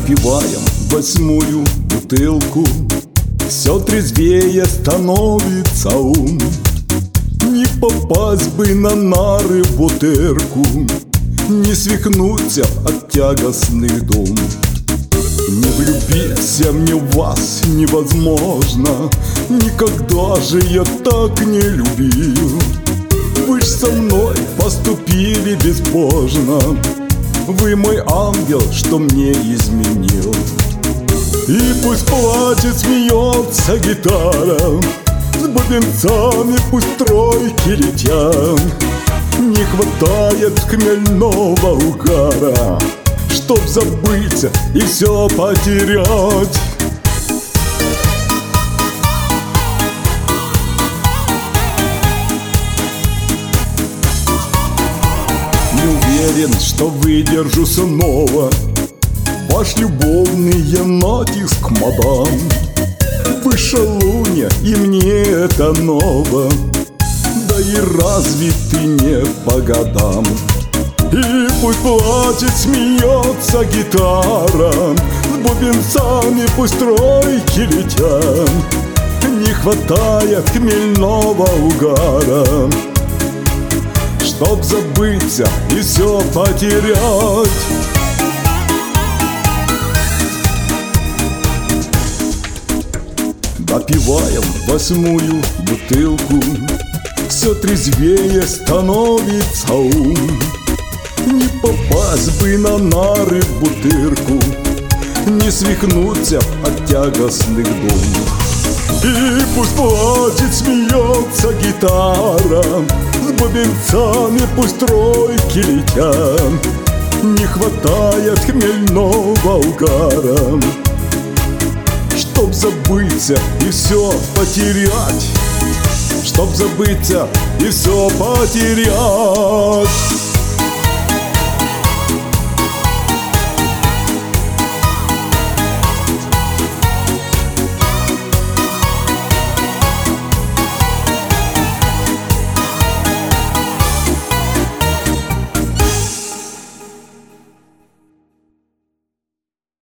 Допиваем 8-ю бутылку, все трезвее становится ум. Не попасть бы на нары в бутырку, не свихнуться от тягостных дум. Не влюбиться мне в вас невозможно, никогда же я так не любил. Вы ж со мной поступили безбожно, вы мой ангел, что мне изменил. И пусть плачет, смеется гитара, с бубенцами пусть тройки летят. Не хватает хмельного угара, чтоб забыться и все потерять. Не уверен, что выдержу снова ваш любовный натиск, мадам. Вы шалунья, и мне это ново, да и разве ты не по годам? И пусть плачет, смеется гитара, с бубенцами пусть тройки летят. Не хватает хмельного угара, чтоб забыться и все потерять. Допиваем 8-ю бутылку, все трезвее становится ум. Не попасть бы на нары в бутырку, не свихнуться от тягостных дум. И пусть плачет, смеется гитара, с бубенцами пусть тройки летят. Не хватает хмельного угара, чтоб забыться и все потерять. Чтоб забыться и все потерять.